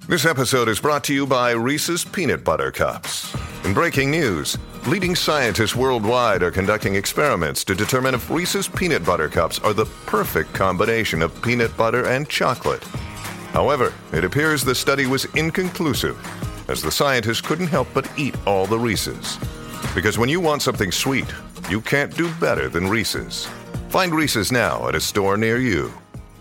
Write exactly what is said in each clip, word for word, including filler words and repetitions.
This episode is brought to you by Reese's Peanut Butter Cups. In breaking news, leading scientists worldwide are conducting experiments to determine if Reese's Peanut Butter Cups are the perfect combination of peanut butter and chocolate. However, it appears the study was inconclusive, as the scientists couldn't help but eat all the Reese's. Because when you want something sweet, you can't do better than Reese's. Find Reese's now at a store near you.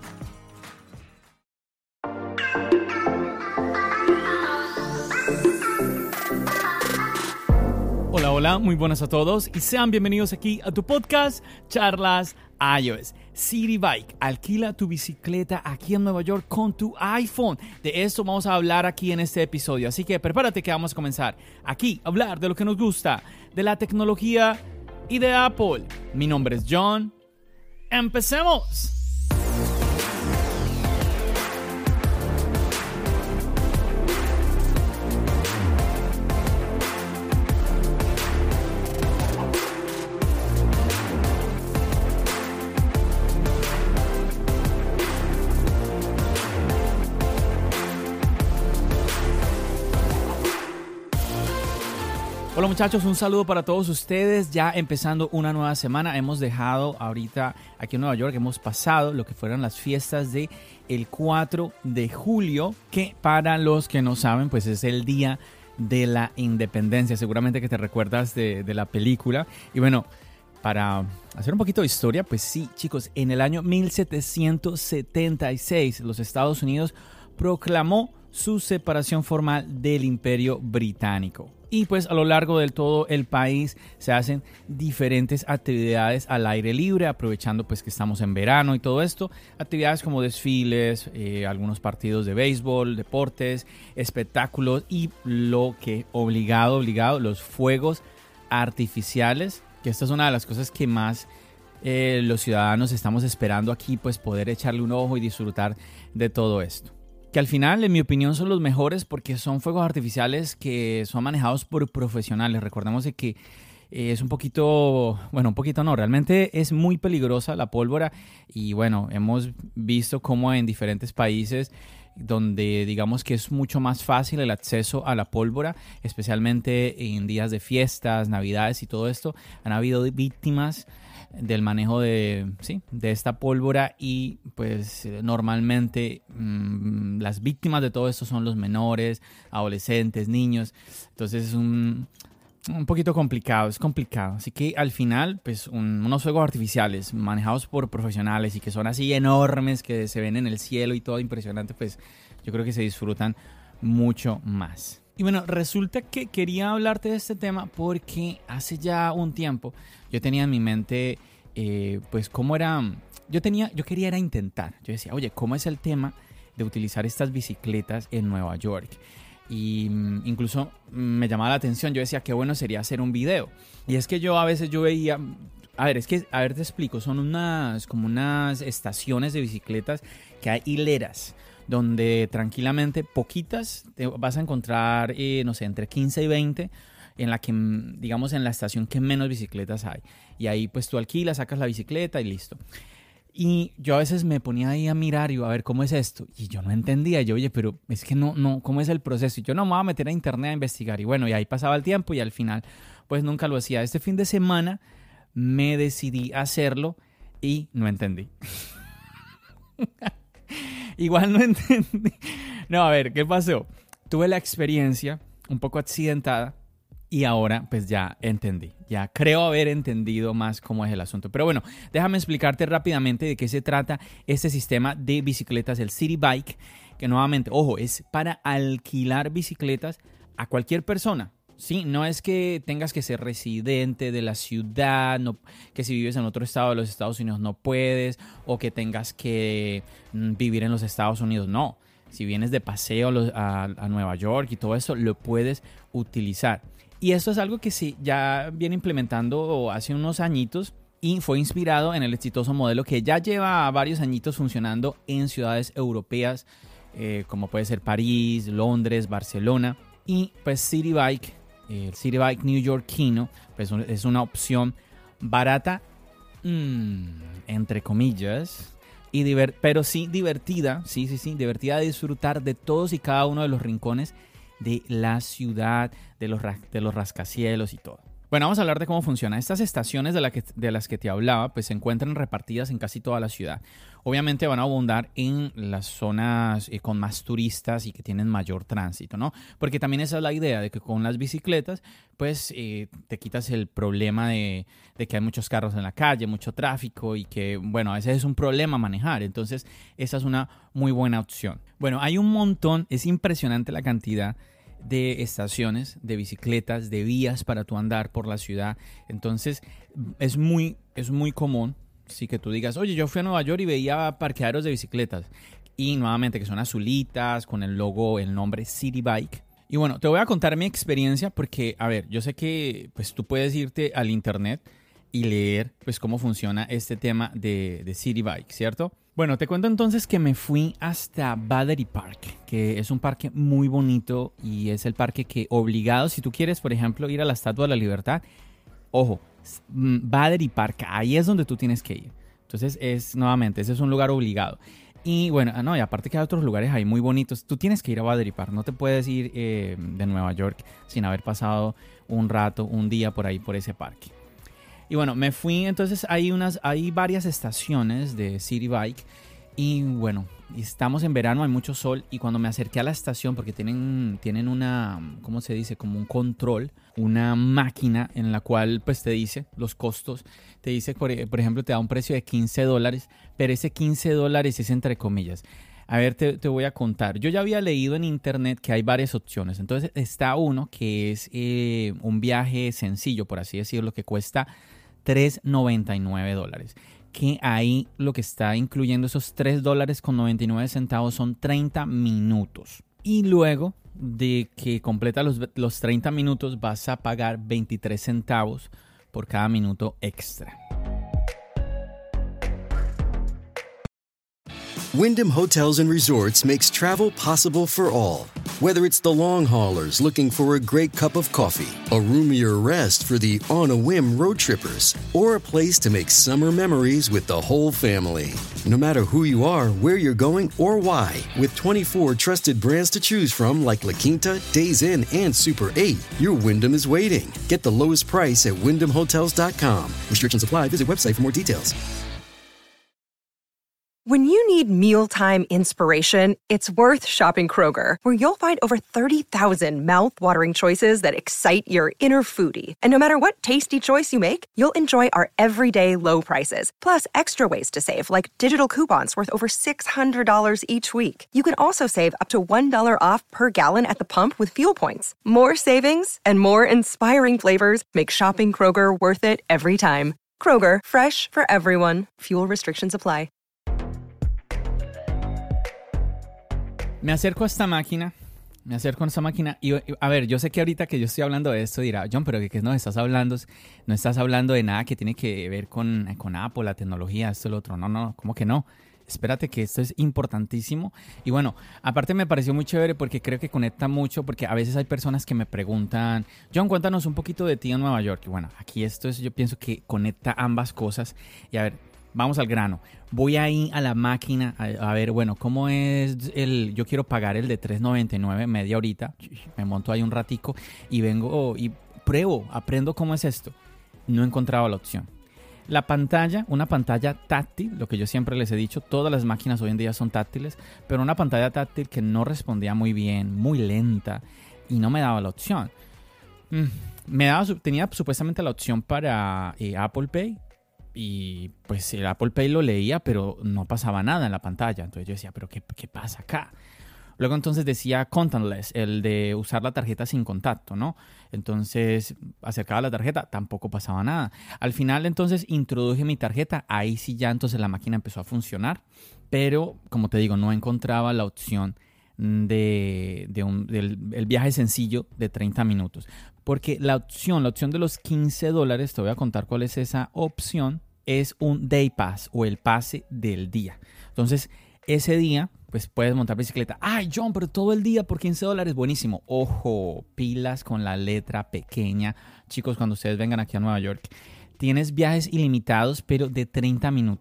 Hola, hola, muy buenas a todos y sean bienvenidos aquí a tu podcast Charlas iOS. City Bike, alquila tu bicicleta aquí en Nueva York con tu iPhone. De esto vamos a hablar aquí en este episodio, así que prepárate que vamos a comenzar aquí a hablar de lo que nos gusta, de la tecnología y de Apple. Mi nombre es John. ¡Empecemos! Hola muchachos, un saludo para todos ustedes, ya empezando una nueva semana. Hemos dejado ahorita aquí en Nueva York, hemos pasado lo que fueron las fiestas de el cuatro de julio, que para los que no saben, pues es el día de la independencia. Seguramente que te recuerdas de, de la película. Y bueno, para hacer un poquito de historia, pues sí, chicos, en el año mil setecientos setenta y seis los Estados Unidos proclamó su separación formal del Imperio Británico. Y pues a lo largo de todo el país se hacen diferentes actividades al aire libre, aprovechando pues que estamos en verano y todo esto. Actividades como desfiles, eh, algunos partidos de béisbol, deportes, espectáculos y lo que obligado, obligado, los fuegos artificiales. Que esta es una de las cosas que más eh, los ciudadanos estamos esperando aquí, pues poder echarle un ojo y disfrutar de todo esto. Que al final, en mi opinión, son los mejores porque son fuegos artificiales que son manejados por profesionales. Recordemos de que eh, es un poquito, bueno, un poquito no, realmente es muy peligrosa la pólvora y bueno, hemos visto cómo en diferentes países donde digamos que es mucho más fácil el acceso a la pólvora, especialmente en días de fiestas, navidades y todo esto, han habido víctimas del manejo de, sí, de esta pólvora y pues normalmente mmm, las víctimas de todo esto son los menores, adolescentes, niños. Entonces es un, un poquito complicado, es complicado. Así que al final pues un, unos fuegos artificiales manejados por profesionales y que son así enormes, que se ven en el cielo y todo impresionante, pues yo creo que se disfrutan mucho más. Y bueno, resulta que quería hablarte de este tema porque hace ya un tiempo yo tenía en mi mente, eh, pues cómo era, yo tenía, yo quería era intentar, yo decía, oye, ¿cómo es el tema de utilizar estas bicicletas en Nueva York? Y um, incluso me llamaba la atención, yo decía, qué bueno sería hacer un video. Y es que yo a veces yo veía, a ver, es que, a ver, te explico, son unas, como unas estaciones de bicicletas que hay hileras, donde tranquilamente poquitas te vas a encontrar, eh, no sé, entre quince y veinte, en la que, digamos, en la estación que menos bicicletas hay. Y ahí pues tú alquilas, sacas la bicicleta y listo. Y yo a veces me ponía ahí a mirar y a ver cómo es esto. Y yo no entendía. Yo, oye, pero es que no, no, ¿cómo es el proceso? Y yo no me voy a meter a internet a investigar. Y bueno, y ahí pasaba el tiempo y al final pues nunca lo hacía. Este fin de semana me decidí a hacerlo y no entendí. Igual no entendí. No, a ver, ¿qué pasó? Tuve la experiencia un poco accidentada y ahora pues ya entendí. Ya creo haber entendido más cómo es el asunto. Pero bueno, déjame explicarte rápidamente de qué se trata este sistema de bicicletas, el City Bike, que nuevamente, ojo, es para alquilar bicicletas a cualquier persona. Sí, no es que tengas que ser residente de la ciudad, no, que si vives en otro estado de los Estados Unidos no puedes, o que tengas que mm, vivir en los Estados Unidos, no. Si vienes de paseo a, a Nueva York y todo eso, lo puedes utilizar. Y esto es algo que sí, ya viene implementando hace unos añitos y fue inspirado en el exitoso modelo que ya lleva varios añitos funcionando en ciudades europeas, eh, como puede ser París, Londres, Barcelona. Y pues City Bike, el City Bike New Yorkino, pues es una opción barata, mmm, entre comillas, y diver- pero sí divertida, sí, sí, sí, divertida de disfrutar de todos y cada uno de los rincones de la ciudad, de los, ra- de los rascacielos y todo. Bueno, vamos a hablar de cómo funciona. Estas estaciones de, la que, de las que te hablaba, pues se encuentran repartidas en casi toda la ciudad. Obviamente van a abundar en las zonas eh, con más turistas y que tienen mayor tránsito, ¿no? Porque también esa es la idea, de que con las bicicletas, pues eh, te quitas el problema de, de que hay muchos carros en la calle, mucho tráfico y que, bueno, a veces es un problema manejar. Entonces, esa es una muy buena opción. Bueno, hay un montón, es impresionante la cantidad de estaciones, de bicicletas, de vías para tú andar por la ciudad. Entonces es muy, es muy común, sí, que tú digas, oye, yo fui a Nueva York y veía parqueaderos de bicicletas. Y nuevamente que son azulitas, con el logo, el nombre City Bike. Y bueno, te voy a contar mi experiencia porque, a ver, yo sé que pues tú puedes irte al internet y leer pues cómo funciona este tema de, de City Bike, ¿cierto? Bueno, te cuento entonces que me fui hasta Battery Park, que es un parque muy bonito y es el parque que obligado, si tú quieres, por ejemplo, ir a la Estatua de la Libertad, ojo, Battery Park, ahí es donde tú tienes que ir. Entonces, es nuevamente, ese es un lugar obligado. Y bueno, no, y aparte que hay otros lugares ahí muy bonitos, tú tienes que ir a Battery Park, no te puedes ir eh, de Nueva York sin haber pasado un rato, un día por ahí, por ese parque. Y bueno, me fui, entonces hay, unas, hay varias estaciones de City Bike y bueno, estamos en verano, hay mucho sol y cuando me acerqué a la estación, porque tienen, tienen una, ¿cómo se dice? Como un control, una máquina en la cual pues te dice los costos, te dice, por, por ejemplo, te da un precio de quince dólares, pero ese quince dólares es entre comillas. A ver, te, te voy a contar. Yo ya había leído en internet que hay varias opciones. Entonces está uno que es eh, un viaje sencillo, por así decirlo, que cuesta tres noventa y nueve dólares. Que ahí lo que está incluyendo esos tres dólares con noventa y nueve centavos son treinta minutos. Y luego de que completa los, los treinta minutos vas a pagar veintitrés centavos por cada minuto extra. Wyndham Hotels and Resorts makes travel possible for all. Whether it's the long haulers looking for a great cup of coffee, a roomier rest for the on-a-whim road trippers, or a place to make summer memories with the whole family. No matter who you are, where you're going, or why, with twenty-four trusted brands to choose from like La Quinta, Days Inn, and Super eight, your Wyndham is waiting. Get the lowest price at wyndham hotels dot com. Restrictions apply. Visit website for more details. When you need mealtime inspiration, it's worth shopping Kroger, where you'll find over thirty thousand mouth-watering choices that excite your inner foodie. And no matter what tasty choice you make, you'll enjoy our everyday low prices, plus extra ways to save, like digital coupons worth over six hundred dollars each week. You can also save up to one dollar off per gallon at the pump with fuel points. More savings and more inspiring flavors make shopping Kroger worth it every time. Kroger, fresh for everyone. Fuel restrictions apply. Me acerco a esta máquina, me acerco a esta máquina y, a ver, yo sé que ahorita que yo estoy hablando de esto dirá, John, pero ¿de qué nos estás hablando? No estás hablando de nada que tiene que ver con, con Apple, la tecnología, esto y lo otro. No, no, ¿cómo que no? Espérate que esto es importantísimo. Y bueno, aparte me pareció muy chévere porque creo que conecta mucho, porque a veces hay personas que me preguntan, John, cuéntanos un poquito de ti en Nueva York. Y bueno, aquí esto es, yo pienso que conecta ambas cosas. Y a ver, vamos al grano. Voy ahí a la máquina a, a ver, bueno, ¿cómo es el...? Yo quiero pagar el de tres noventa y nueve, media horita. Me monto ahí un ratico y vengo y pruebo, aprendo cómo es esto. No encontraba la opción. La pantalla, una pantalla táctil, lo que yo siempre les he dicho, todas las máquinas hoy en día son táctiles, pero una pantalla táctil que no respondía muy bien, muy lenta y no me daba la opción. Mm, me daba, tenía supuestamente la opción para eh, Apple Pay. Y pues el Apple Pay lo leía, pero no pasaba nada en la pantalla. Entonces yo decía, ¿pero qué, qué pasa acá? Luego entonces decía contactless, el de usar la tarjeta sin contacto, ¿no? Entonces acercaba la tarjeta, tampoco pasaba nada. Al final entonces introduje mi tarjeta, ahí sí ya entonces la máquina empezó a funcionar. Pero como te digo, no encontraba la opción de, de un, del el viaje sencillo de treinta minutos. Porque la opción, la opción de los quince dólares, te voy a contar cuál es esa opción. Es un day pass o el pase del día. Entonces, ese día, pues puedes montar bicicleta. ¡Ay, John, pero todo el día por quince dólares! Buenísimo. Ojo, pilas con la letra pequeña. Chicos, cuando ustedes vengan aquí a Nueva York, tienes viajes ilimitados, pero de treinta minutos.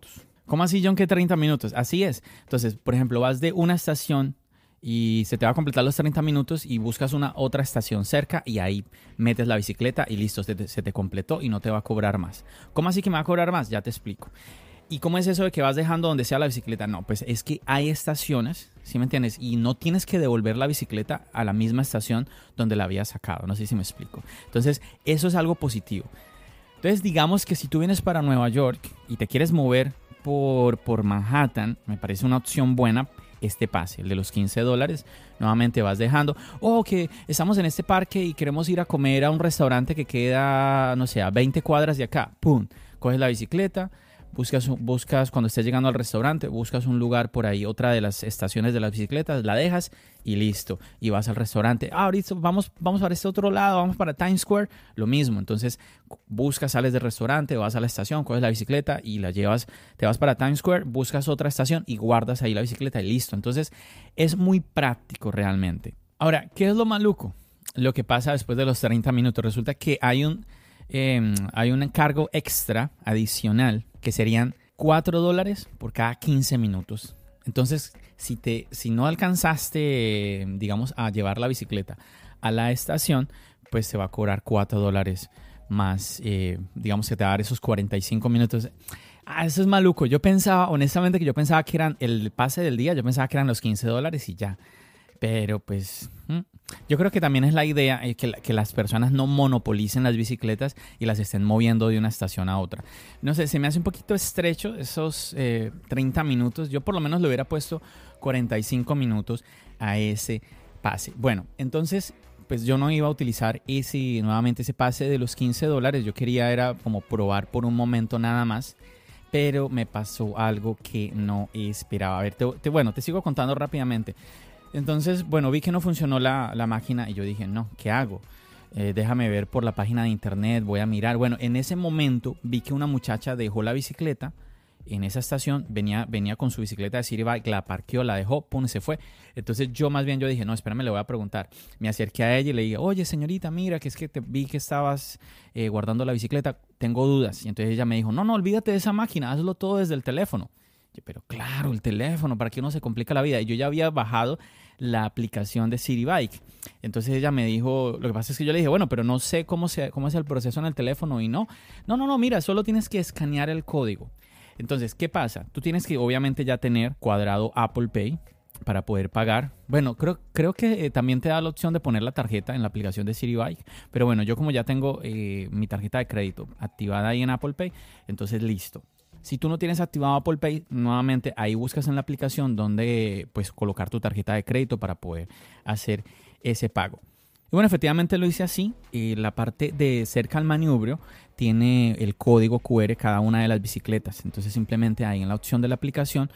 ¿Cómo así, John, que treinta minutos? Así es. Entonces, por ejemplo, vas de una estación y se te va a completar los treinta minutos y buscas una otra estación cerca y ahí metes la bicicleta y listo, se te, se te completó y no te va a cobrar más. ¿Cómo así que me va a cobrar más? Ya te explico. ¿Y cómo es eso de que vas dejando donde sea la bicicleta? No, pues es que hay estaciones, ¿sí me entiendes? Y no tienes que devolver la bicicleta a la misma estación donde la habías sacado. No sé si me explico. Entonces, eso es algo positivo. Entonces, digamos que si tú vienes para Nueva York y te quieres mover por, por Manhattan, me parece una opción buena este pase, el de los quince dólares. Nuevamente vas dejando, oh, que estamos en este parque y queremos ir a comer a un restaurante que queda, no sé, a veinte cuadras de acá. Pum, coges la bicicleta, buscas, buscas cuando estés llegando al restaurante, buscas un lugar por ahí, otra de las estaciones de las bicicletas, la dejas y listo. Y vas al restaurante, ah, ahorita vamos, vamos para este otro lado, vamos para Times Square, lo mismo. Entonces buscas, sales del restaurante, vas a la estación, coges la bicicleta y la llevas, te vas para Times Square, buscas otra estación y guardas ahí la bicicleta y listo. Entonces es muy práctico realmente. Ahora, ¿qué es lo maluco? Lo que pasa después de los treinta minutos, resulta que hay un... Eh, hay un encargo extra adicional que serían cuatro dólares por cada quince minutos. Entonces, si, te, si no alcanzaste, digamos, a llevar la bicicleta a la estación, pues te va a cobrar cuatro dólares más, eh, digamos que te va a dar esos cuarenta y cinco minutos. Ah, eso es maluco. Yo pensaba, honestamente, que yo pensaba que eran el pase del día, yo pensaba que eran los quince dólares y ya. Pero pues yo creo que también es la idea que, que las personas no monopolicen las bicicletas y las estén moviendo de una estación a otra. No sé, se me hace un poquito estrecho esos eh, treinta minutos. Yo por lo menos le hubiera puesto cuarenta y cinco minutos a ese pase. Bueno, entonces pues yo no iba a utilizar ese, nuevamente ese pase de los quince dólares. Yo quería era como probar por un momento nada más. Pero me pasó algo que no esperaba. A ver, te, te, bueno, te sigo contando rápidamente. Entonces, bueno, vi que no funcionó la, la máquina y yo dije, no, ¿qué hago? Eh, déjame ver por la página de internet, voy a mirar. Bueno, en ese momento vi que una muchacha dejó la bicicleta en esa estación, venía, venía con su bicicleta de City Bike, la parqueó, la dejó, pum, se fue. Entonces yo más bien yo dije, no, espérame, le voy a preguntar. Me acerqué a ella y le dije, oye, señorita, mira, que es que te vi que estabas eh, guardando la bicicleta, tengo dudas. Y entonces ella me dijo, no, no, olvídate de esa máquina, hazlo todo desde el teléfono. Yo, pero claro, el teléfono, ¿para qué uno se complica la vida? Y yo ya había bajado la aplicación de City Bike. Entonces ella me dijo, lo que pasa es que yo le dije, bueno, pero no sé cómo, se, cómo es el proceso en el teléfono y no. No, no, no, mira, solo tienes que escanear el código. Entonces, ¿qué pasa? Tú tienes que obviamente ya tener cuadrado Apple Pay para poder pagar. Bueno, creo, creo que eh, también te da la opción de poner la tarjeta en la aplicación de City Bike. Pero bueno, yo como ya tengo eh, mi tarjeta de crédito activada ahí en Apple Pay, entonces listo. Si tú no tienes activado Apple Pay, nuevamente ahí buscas en la aplicación donde pues colocar tu tarjeta de crédito para poder hacer ese pago. Y bueno, efectivamente lo hice así. Y la parte de cerca al manubrio tiene el código cu erre cada una de las bicicletas. Entonces simplemente ahí en la opción de la aplicación,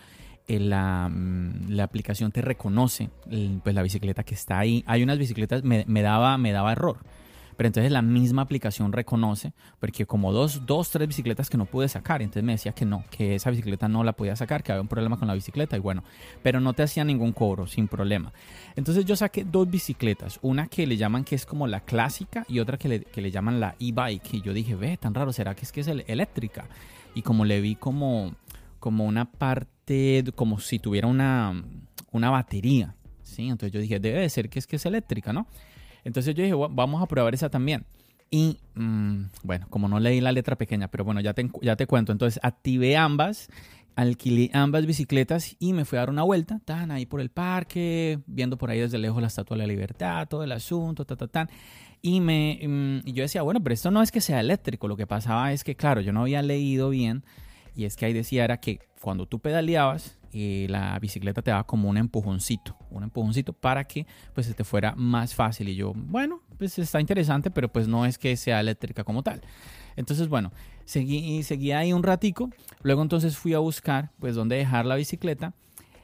la, la aplicación te reconoce pues, la bicicleta que está ahí. Hay unas bicicletas, me, me, daba, me daba error. Pero entonces la misma aplicación reconoce, porque como dos, dos, tres bicicletas que no pude sacar, entonces me decía que no, que esa bicicleta no la podía sacar, que había un problema con la bicicleta y bueno, pero no te hacía ningún cobro, sin problema. Entonces yo saqué dos bicicletas, una que le llaman que es como la clásica y otra que le, que le llaman la e-bike. Y yo dije, ve, tan raro, ¿será que es que es eléctrica? Y como le vi como, como una parte, como si tuviera una, una batería, ¿sí? Entonces yo dije, debe de ser que es que es eléctrica, ¿no? Entonces yo dije, bueno, vamos a probar esa también. Y mmm, bueno, como no leí la letra pequeña, pero bueno, ya te, ya te cuento. Entonces activé ambas, alquilé ambas bicicletas y me fui a dar una vuelta. Tan ahí por el parque, viendo por ahí desde lejos la Estatua de la Libertad, todo el asunto, ta, ta, tan. Y, me, mmm, y yo decía, bueno, pero esto no es que sea eléctrico. Lo que pasaba es que, claro, yo no había leído bien. Y es que ahí decía era que cuando tú pedaleabas, eh, la bicicleta te daba como un empujoncito, un empujoncito para que pues se te fuera más fácil. Y yo, bueno, pues está interesante, pero pues no es que sea eléctrica como tal. Entonces, bueno, seguí, seguí ahí un ratico. Luego entonces fui a buscar pues dónde dejar la bicicleta.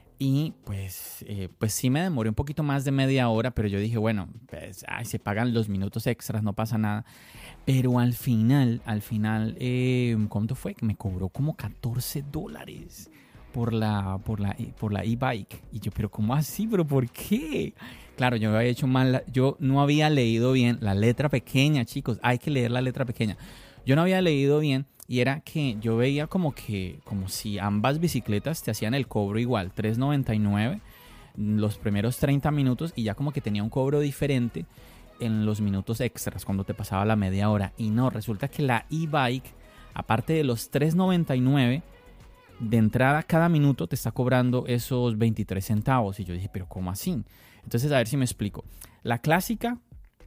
Y pues, eh, pues sí me demoré un poquito más de media hora, pero yo dije, bueno, pues ay, se pagan los minutos extras, no pasa nada. Pero al final, al final, eh, ¿cuánto fue? Me cobró como catorce dólares por la, por la, por la e-bike. Y yo, pero ¿cómo así? ¿Pero por qué? Claro, yo había hecho mal, yo no había leído bien la letra pequeña, chicos. Hay que leer la letra pequeña. Yo no había leído bien y era que yo veía como que como si ambas bicicletas te hacían el cobro igual, tres noventa y nueve los primeros treinta minutos y ya como que tenía un cobro diferente en los minutos extras cuando te pasaba la media hora. Y no, resulta que la e-bike, aparte de los tres noventa y nueve de entrada cada minuto, te está cobrando esos veintitrés centavos. Y yo dije, pero ¿cómo así? Entonces, a ver si me explico. La clásica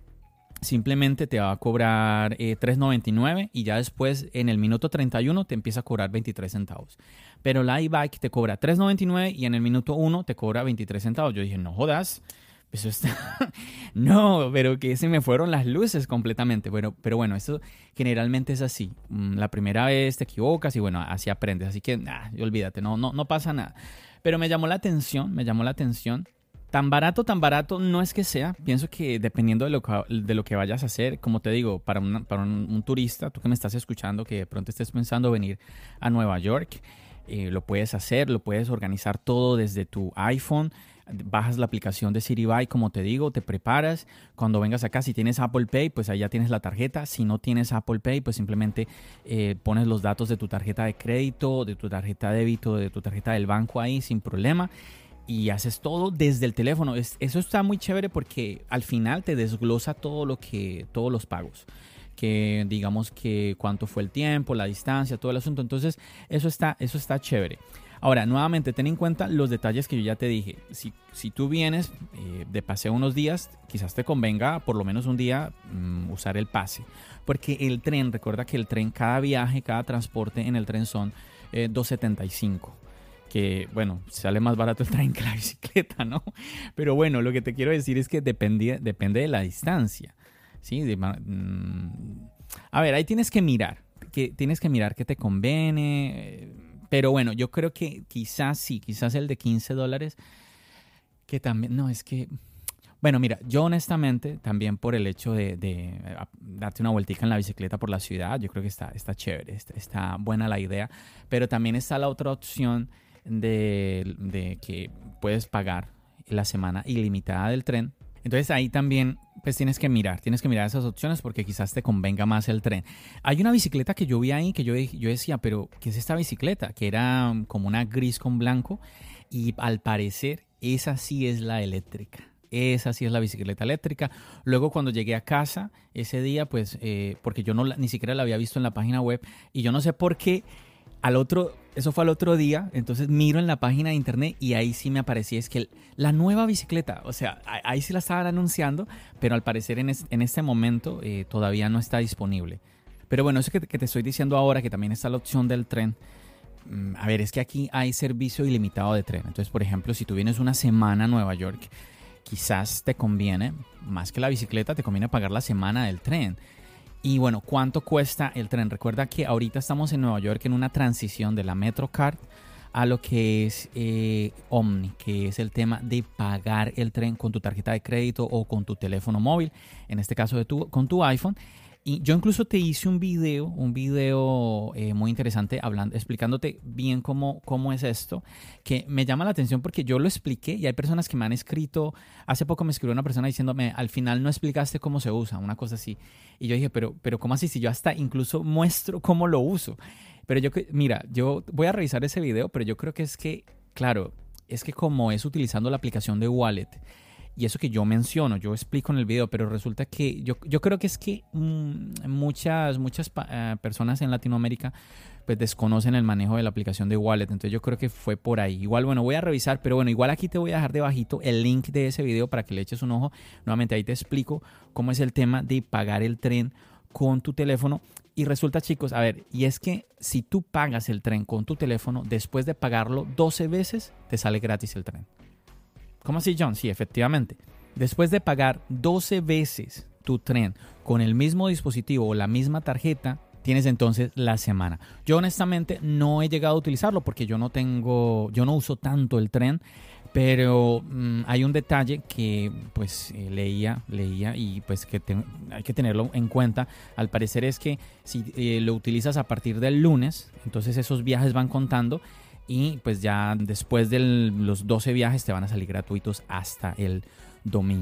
simplemente te va a cobrar eh, tres noventa y nueve y ya después en el minuto treinta y uno te empieza a cobrar veintitrés centavos. Pero la e-bike te cobra tres noventa y nueve y en el minuto uno te cobra veintitrés centavos. Yo dije, no jodas, eso está... no, pero que se me fueron las luces completamente. Bueno, pero bueno, esto generalmente es así. La primera vez te equivocas y bueno, así aprendes. Así que, nah, olvídate, no, no, no pasa nada. Pero me llamó la atención, me llamó la atención. Tan barato, tan barato no es que sea. Pienso que dependiendo de lo que, de lo que vayas a hacer, como te digo, para, una, para un, un turista, tú que me estás escuchando, que de pronto estés pensando venir a Nueva York, eh, lo puedes hacer, lo puedes organizar todo desde tu iPhone. Bajas la aplicación de Citibike, como te digo, te preparas. Cuando vengas acá, si tienes Apple Pay, pues ahí ya tienes la tarjeta. Si no tienes Apple Pay, pues simplemente eh, pones los datos de tu tarjeta de crédito, de tu tarjeta de débito, de tu tarjeta del banco ahí sin problema. Y haces todo desde el teléfono. Es, eso está muy chévere porque al final te desglosa todo lo que, todos los pagos. Que digamos que cuánto fue el tiempo, la distancia, todo el asunto. Entonces eso está, eso está chévere. Ahora, nuevamente, ten en cuenta los detalles que yo ya te dije. Si, si tú vienes eh, de paseo unos días, quizás te convenga por lo menos un día um, usar el pase. Porque el tren, recuerda que el tren, cada viaje, cada transporte en el tren son eh, dos setenta y cinco. Que, bueno, sale más barato el tren que la bicicleta, ¿no? Pero bueno, lo que te quiero decir es que depende, depende de la distancia, ¿sí? De, mm, a ver, ahí tienes que mirar, que tienes que mirar qué te conviene, pero bueno, yo creo que quizás sí, quizás el de quince dólares, que también, no, es que... Bueno, mira, yo honestamente, también por el hecho de, de darte una vueltica en la bicicleta por la ciudad, yo creo que está, está chévere, está, está buena la idea, pero también está la otra opción de, de que puedes pagar la semana ilimitada del tren. Entonces ahí también pues tienes que mirar, tienes que mirar esas opciones porque quizás te convenga más el tren. Hay una bicicleta que yo vi ahí que yo, yo decía, pero ¿qué es esta bicicleta? Que era como una gris con blanco y al parecer esa sí es la eléctrica. Esa sí es la bicicleta eléctrica. Luego cuando llegué a casa ese día, pues eh, porque yo no ni siquiera la había visto en la página web y yo no sé por qué al otro, eso fue al otro día, entonces miro en la página de internet y ahí sí me aparecía, es que la nueva bicicleta, o sea, ahí sí la estaban anunciando, pero al parecer en, es, en este momento eh, todavía no está disponible. Pero bueno, eso que, que te estoy diciendo ahora, que también está la opción del tren. A ver, es que aquí hay servicio ilimitado de tren. Entonces, por ejemplo, si tú vienes una semana a Nueva York, quizás te conviene, más que la bicicleta, te conviene pagar la semana del tren. Y bueno, ¿cuánto cuesta el tren? Recuerda que ahorita estamos en Nueva York en una transición de la MetroCard a lo que es eh, Omni, que es el tema de pagar el tren con tu tarjeta de crédito o con tu teléfono móvil, en este caso de tu, con tu iPhone. Y yo incluso te hice un video, un video eh, muy interesante hablando, explicándote bien cómo, cómo es esto, que me llama la atención porque yo lo expliqué y hay personas que me han escrito, hace poco me escribió una persona diciéndome, al final no explicaste cómo se usa, una cosa así. Y yo dije, pero, pero ¿cómo así? Si yo hasta incluso muestro cómo lo uso. Pero yo, mira, yo voy a revisar ese video, pero yo creo que es que, claro, es que como es utilizando la aplicación de Wallet, y eso que yo menciono, yo explico en el video, pero resulta que yo, yo creo que es que mmm, muchas, muchas uh, personas en Latinoamérica pues desconocen el manejo de la aplicación de Wallet. Entonces yo creo que fue por ahí. Igual, bueno, voy a revisar, pero bueno, igual aquí te voy a dejar debajito el link de ese video para que le eches un ojo. Nuevamente ahí te explico cómo es el tema de pagar el tren con tu teléfono. Y resulta, chicos, a ver, y es que si tú pagas el tren con tu teléfono, después de pagarlo doce veces, te sale gratis el tren. ¿Cómo así, John? Sí, efectivamente. Después de pagar doce veces tu tren con el mismo dispositivo o la misma tarjeta, tienes entonces la semana. Yo honestamente no he llegado a utilizarlo porque yo no tengo, yo no uso tanto el tren, pero mmm, hay un detalle que pues eh, leía, leía y pues que te, hay que tenerlo en cuenta. Al parecer es que si eh, lo utilizas a partir del lunes, entonces esos viajes van contando. Y pues ya después de los doce viajes te van a salir gratuitos hasta el domingo.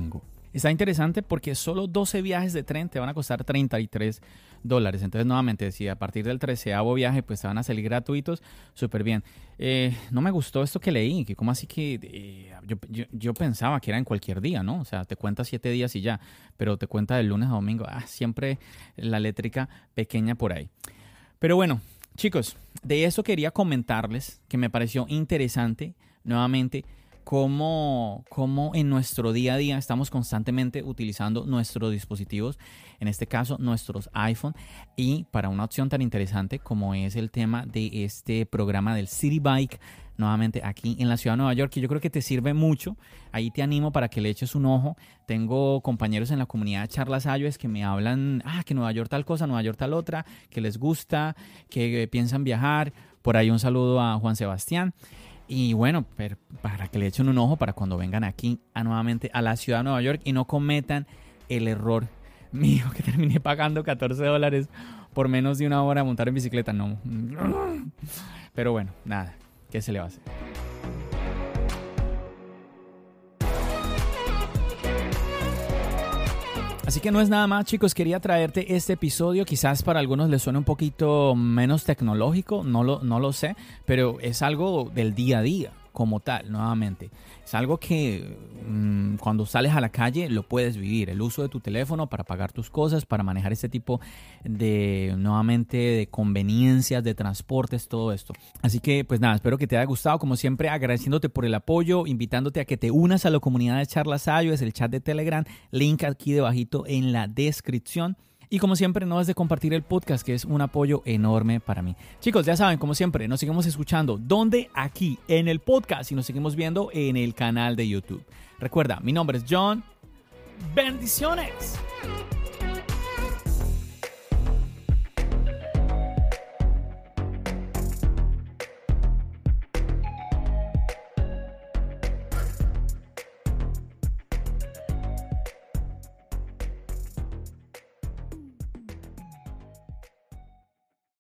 Está interesante porque solo doce viajes de tren te van a costar treinta y tres dólares. Entonces, nuevamente, si a partir del treceavo viaje pues te van a salir gratuitos, súper bien. Eh, no me gustó esto que leí, que como así que eh, yo, yo, yo pensaba que era en cualquier día, ¿no? O sea, te cuenta siete días y ya, pero te cuenta de lunes a domingo. Ah, siempre la eléctrica pequeña por ahí. Pero bueno, chicos, de eso quería comentarles que me pareció interesante, nuevamente, Cómo, cómo en nuestro día a día estamos constantemente utilizando nuestros dispositivos, en este caso nuestros iPhone, y para una opción tan interesante como es el tema de este programa del City Bike, nuevamente aquí en la ciudad de Nueva York, que yo creo que te sirve mucho. Ahí te animo para que le eches un ojo. Tengo compañeros en la comunidad de Charlas iOS que me hablan, ah, que Nueva York tal cosa, Nueva York tal otra, que les gusta, que piensan viajar. Por ahí un saludo a Juan Sebastián. Y bueno, para que le echen un ojo para cuando vengan aquí a nuevamente a la ciudad de Nueva York y no cometan el error mío que terminé pagando catorce dólares por menos de una hora a montar en bicicleta. No. Pero bueno, nada, ¿qué se le va a hacer? Así que no es nada más, chicos, quería traerte este episodio, quizás para algunos les suene un poquito menos tecnológico, no lo, no lo sé, pero es algo del día a día como tal, nuevamente. Es algo que mmm, cuando sales a la calle lo puedes vivir, el uso de tu teléfono para pagar tus cosas, para manejar este tipo de, nuevamente, de conveniencias, de transportes, todo esto. Así que, pues nada, espero que te haya gustado, como siempre, agradeciéndote por el apoyo, invitándote a que te unas a la comunidad de Charlas iOS, el chat de Telegram, link aquí debajito en la descripción. Y como siempre, no es de compartir el podcast, que es un apoyo enorme para mí. Chicos, ya saben, como siempre, nos seguimos escuchando. ¿Dónde? Aquí, en el podcast. Y nos seguimos viendo en el canal de YouTube. Recuerda, mi nombre es John. ¡Bendiciones!